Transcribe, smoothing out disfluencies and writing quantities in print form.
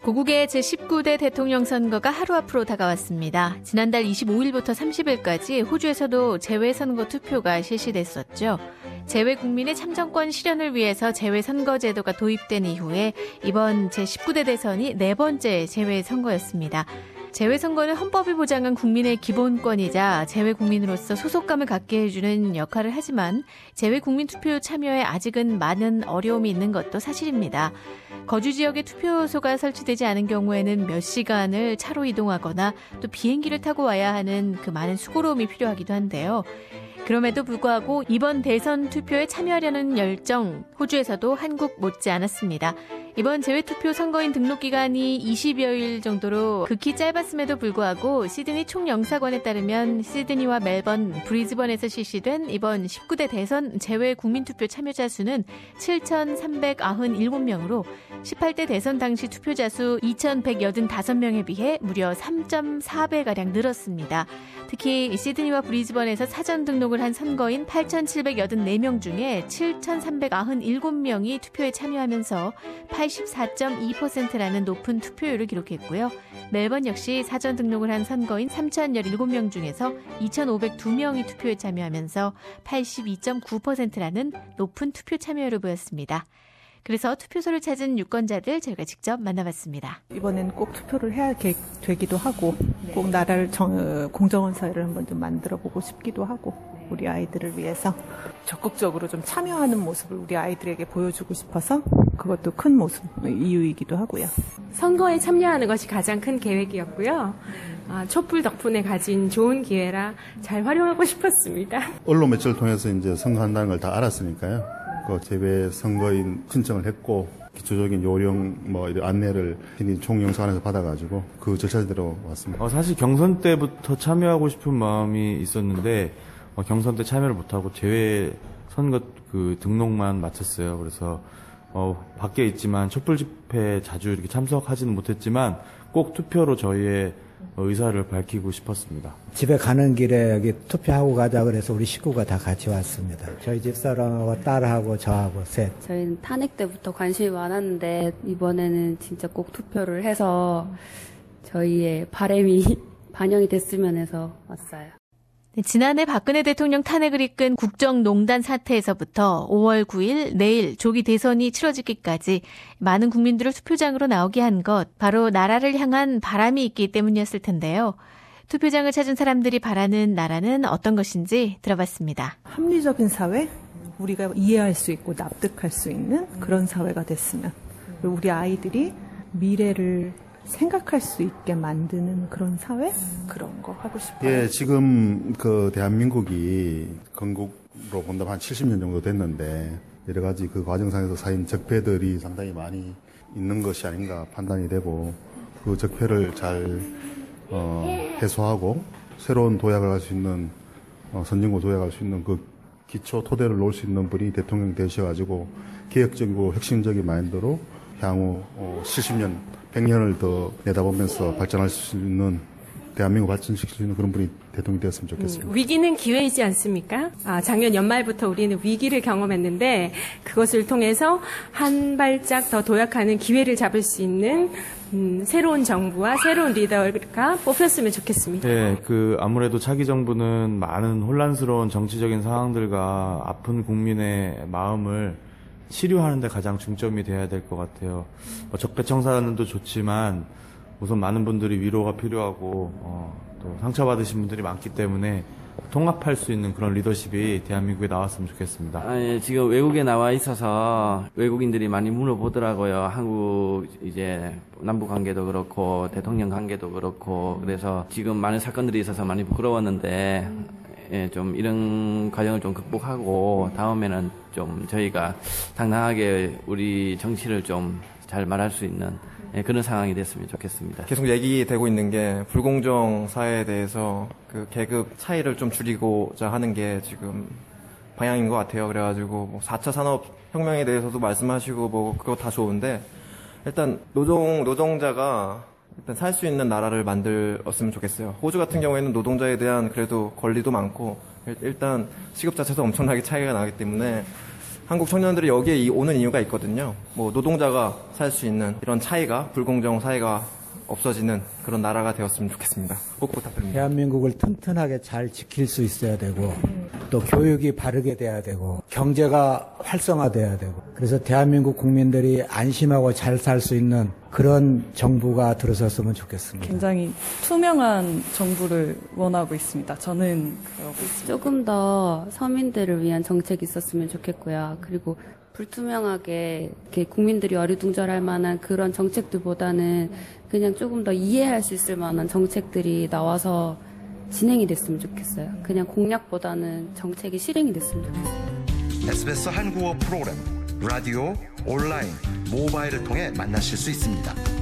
고국의 제19대 대통령 선거가 하루 앞으로 다가왔습니다. 지난달 25일부터 30일까지 호주에서도 재외선거 투표가 실시됐었죠. 재외 국민의 참정권 실현을 위해서 재외선거 제도가 도입된 이후에 이번 제19대 대선이 네 번째 재외선거였습니다. 재외선거는 헌법이 보장한 국민의 기본권이자 재외국민으로서 소속감을 갖게 해주는 역할을 하지만 재외국민 투표 참여에 아직은 많은 어려움이 있는 것도 사실입니다. 거주 지역에 투표소가 설치되지 않은 경우에는 몇 시간을 차로 이동하거나 또 비행기를 타고 와야 하는 그 많은 수고로움이 필요하기도 한데요. 그럼에도 불구하고 이번 대선 투표에 참여하려는 열정, 호주에서도 한국 못지 않았습니다. 이번 재외투표 선거인 등록 기간이 20여일 정도로 극히 짧았음에도 불구하고 시드니 총영사관에 따르면 시드니와 멜번, 브리즈번에서 실시된 이번 19대 대선 재외 국민투표 참여자 수는 7,397명으로 18대 대선 당시 투표자 수 2,185명에 비해 무려 3.4배가량 늘었습니다. 특히 시드니와 브리즈번에서 사전 등록을 한 선거인 8,784명 중에 7,397명이 투표에 참여하면서 84.2%라는 높은 투표율을 기록했고요. 멜번 역시 사전 등록을 한 선거인 3,017명 중에서 2,502명이 투표에 참여하면서 82.9%라는 높은 투표 참여율을 보였습니다. 그래서 투표소를 찾은 유권자들 저희가 직접 만나봤습니다. 이번엔 꼭 투표를 해야 되기도 하고 꼭 나라를 공정한 사회를 한번 좀 만들어보고 싶기도 하고 우리 아이들을 위해서 적극적으로 좀 참여하는 모습을 우리 아이들에게 보여주고 싶어서 그것도 큰 이유이기도 하고요. 선거에 참여하는 것이 가장 큰 계획이었고요. 촛불 덕분에 가진 좋은 기회라 잘 활용하고 싶었습니다. 언론 매체를 통해서 이제 선거한다는 걸 다 알았으니까요. 그 재외 선거인 신청을 했고 기초적인 요령 이런 안내를 총영사관에서 받아가지고 그 절차대로 왔습니다. 사실 경선 때부터 참여하고 싶은 마음이 있었는데 경선 때 참여를 못하고 재외 선거 그 등록만 마쳤어요. 그래서 밖에 있지만 촛불 집회에 자주 이렇게 참석하지는 못했지만 꼭 투표로 저희의 의사를 밝히고 싶었습니다. 집에 가는 길에 여기 투표하고 가자 그래서 우리 식구가 다 같이 왔습니다. 저희 집사람하고 딸하고 저하고 셋. 저희는 탄핵 때부터 관심이 많았는데 이번에는 진짜 꼭 투표를 해서 저희의 바람이 반영이 됐으면 해서 왔어요. 네, 지난해 박근혜 대통령 탄핵을 이끈 국정농단 사태에서부터 5월 9일 내일 조기 대선이 치러지기까지 많은 국민들을 투표장으로 나오게 한 것, 바로 나라를 향한 바람이 있기 때문이었을 텐데요. 투표장을 찾은 사람들이 바라는 나라는 어떤 것인지 들어봤습니다. 합리적인 사회, 우리가 이해할 수 있고 납득할 수 있는 그런 사회가 됐으면, 그리고 우리 아이들이 미래를 생각할 수 있게 만드는 그런 사회? 그런 거 하고 싶어요. 예, 지금 그 대한민국이 건국으로 본다면 한 70년 정도 됐는데 여러 가지 그 과정상에서 쌓인 적폐들이 상당히 많이 있는 것이 아닌가 판단이 되고 그 적폐를 잘 해소하고 새로운 도약을 할 수 있는 선진국 도약할 수 있는 그 기초 토대를 놓을 수 있는 분이 대통령이 되셔가지고 개혁적이고 혁신적인 마인드로 향후 70년 100년을 더 내다보면서 발전할 수 있는 대한민국 발전시킬 수 있는 그런 분이 대통령이 되었으면 좋겠습니다. 위기는 기회이지 않습니까? 작년 연말부터 우리는 위기를 경험했는데 그것을 통해서 한 발짝 더 도약하는 기회를 잡을 수 있는 새로운 정부와 새로운 리더가 뽑혔으면 좋겠습니다. 네, 아무래도 차기 정부는 많은 혼란스러운 정치적인 상황들과 아픈 국민의 마음을 치료하는 데 가장 중점이 돼야 될 것 같아요. 적폐청산도 좋지만 우선 많은 분들이 위로가 필요하고 또 상처받으신 분들이 많기 때문에 통합할 수 있는 그런 리더십이 대한민국에 나왔으면 좋겠습니다. 지금 외국에 나와 있어서 외국인들이 많이 물어보더라고요. 한국 이제 남북 관계도 그렇고 대통령 관계도 그렇고 그래서 지금 많은 사건들이 있어서 많이 부끄러웠는데 좀 이런 과정을 좀 극복하고 다음에는 좀 저희가 당당하게 우리 정치를 좀 잘 말할 수 있는 그런 상황이 됐으면 좋겠습니다. 계속 얘기되고 있는 게 불공정 사회에 대해서 그 계급 차이를 좀 줄이고자 하는 게 지금 방향인 것 같아요. 그래가지고 4차 산업혁명에 대해서도 말씀하시고 그거 다 좋은데 일단 노동자가 일단 살 수 있는 나라를 만들었으면 좋겠어요. 호주 같은 경우에는 노동자에 대한 그래도 권리도 많고 일단 시급 자체도 엄청나게 차이가 나기 때문에 한국 청년들이 여기에 오는 이유가 있거든요. 뭐 노동자가 살 수 있는 이런 차이가, 불공정 사회가 없어지는 그런 나라가 되었으면 좋겠습니다. 꼭 부탁드립니다. 대한민국을 튼튼하게 잘 지킬 수 있어야 되고 또 교육이 바르게 돼야 되고 경제가 활성화돼야 되고 그래서 대한민국 국민들이 안심하고 잘 살 수 있는 그런 정부가 들어섰으면 좋겠습니다. 굉장히 투명한 정부를 원하고 있습니다. 저는 그러고 있습니다. 조금 더 서민들을 위한 정책이 있었으면 좋겠고요. 그리고 불투명하게 이렇게 국민들이 어리둥절할 만한 그런 정책들보다는 그냥 조금 더 이해할 수 있을 만한 정책들이 나와서 진행이 됐으면 좋겠어요. 그냥 공약보다는 정책이 실행이 됐으면 좋겠어요. SBS 한국어 프로그램, 라디오, 온라인, 모바일을 통해 만나실 수 있습니다.